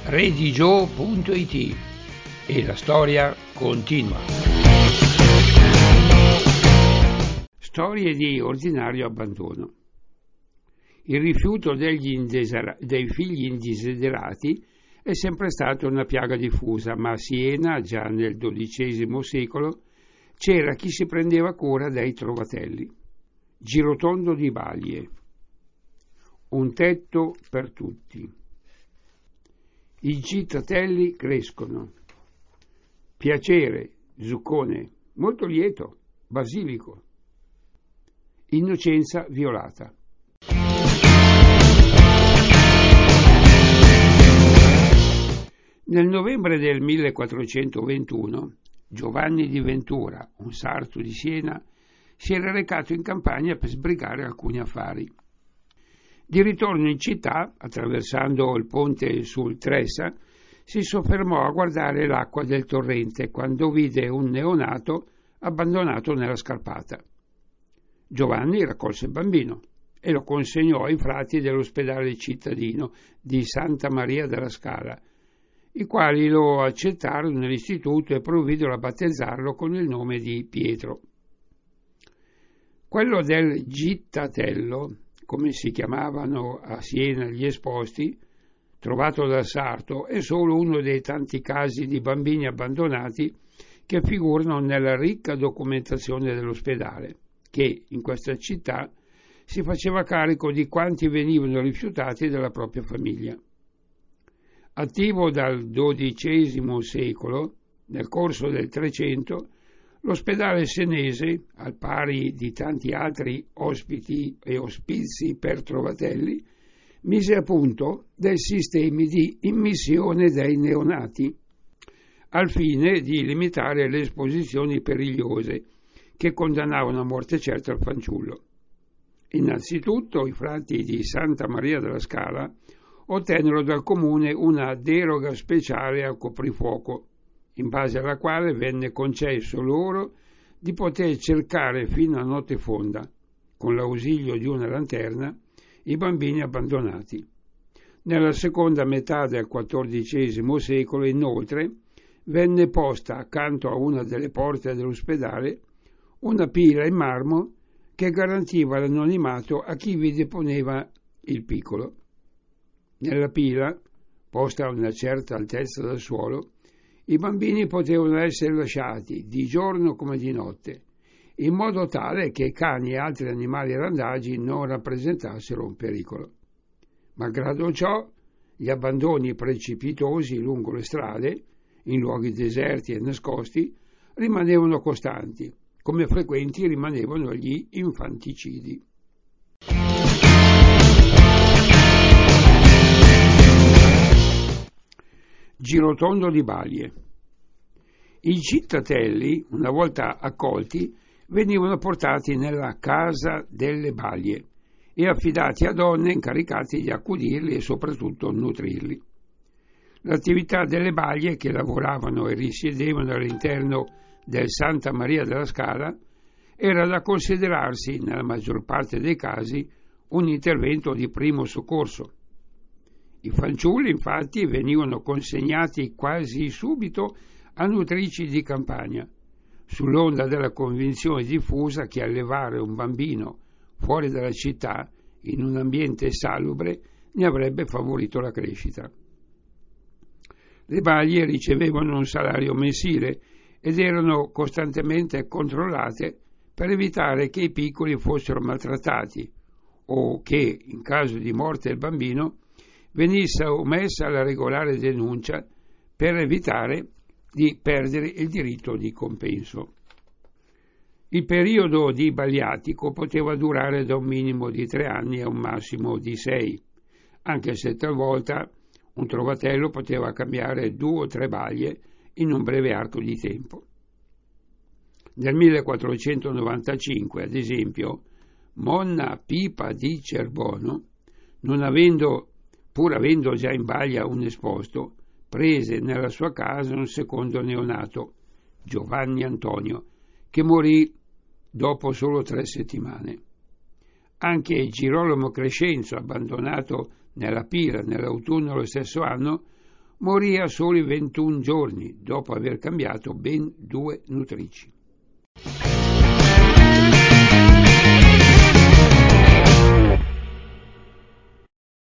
redigio.it e la storia continua. Storie di ordinario abbandono. Il rifiuto dei figli indesiderati è sempre stata una piaga diffusa, ma a Siena, già nel XII secolo, c'era chi si prendeva cura dei trovatelli. Girotondo di Baglie. Un tetto per tutti. I cittatelli crescono. Piacere, zuccone, molto lieto, basilico. Innocenza violata. Nel novembre del 1421 Giovanni di Ventura, un sarto di Siena, si era recato in campagna per sbrigare alcuni affari. Di ritorno in città, attraversando il ponte sul Tresa, si soffermò a guardare l'acqua del torrente quando vide un neonato abbandonato nella scarpata. Giovanni raccolse il bambino e lo consegnò ai frati dell'ospedale cittadino di Santa Maria della Scala, i quali lo accettarono nell'istituto e provvidero a battezzarlo con il nome di Pietro. Quello del Gittatello, come si chiamavano a Siena gli esposti, trovato dal sarto, è solo uno dei tanti casi di bambini abbandonati che figurano nella ricca documentazione dell'ospedale, che in questa città si faceva carico di quanti venivano rifiutati dalla propria famiglia. Attivo dal XII secolo, nel corso del Trecento, l'ospedale senese, al pari di tanti altri ospiti e ospizi per trovatelli, mise a punto dei sistemi di immissione dei neonati, al fine di limitare le esposizioni perigliose che condannavano a morte certa il fanciullo. Innanzitutto i frati di Santa Maria della Scala ottennero dal comune una deroga speciale al coprifuoco, in base alla quale venne concesso loro di poter cercare fino a notte fonda, con l'ausilio di una lanterna, i bambini abbandonati. Nella seconda metà del XIV secolo, inoltre, venne posta accanto a una delle porte dell'ospedale una pila in marmo che garantiva l'anonimato a chi vi deponeva il piccolo. Nella pila, posta a una certa altezza dal suolo, i bambini potevano essere lasciati di giorno come di notte, in modo tale che cani e altri animali randagi non rappresentassero un pericolo. Malgrado ciò, gli abbandoni precipitosi lungo le strade, in luoghi deserti e nascosti, rimanevano costanti, come frequenti rimanevano gli infanticidi. Girotondo di Baglie. I cittatelli, una volta accolti, venivano portati nella casa delle Baglie e affidati a donne incaricate di accudirli e soprattutto nutrirli. L'attività delle Baglie, che lavoravano e risiedevano all'interno del Santa Maria della Scala, era da considerarsi, nella maggior parte dei casi, un intervento di primo soccorso. I fanciulli, infatti, venivano consegnati quasi subito a nutrici di campagna, sull'onda della convinzione diffusa che allevare un bambino fuori dalla città, in un ambiente salubre, ne avrebbe favorito la crescita. Le Baglie ricevevano un salario mensile ed erano costantemente controllate per evitare che i piccoli fossero maltrattati o che, in caso di morte del bambino, venisse omessa la regolare denuncia per evitare di perdere il diritto di compenso. Il periodo di Bagliatico poteva durare da un minimo di 3 anni a un massimo di 6, anche se talvolta un trovatello poteva cambiare 2 o 3 baglie in un breve arco di tempo. Nel 1495, ad esempio, Monna Pipa di Cerbono, pur avendo già in baglia un esposto, prese nella sua casa un secondo neonato, Giovanni Antonio, che morì dopo solo 3 settimane. Anche Girolamo Crescenzo, abbandonato nella pila nell'autunno dello stesso anno, morì a soli 21 giorni dopo aver cambiato ben 2 nutrici.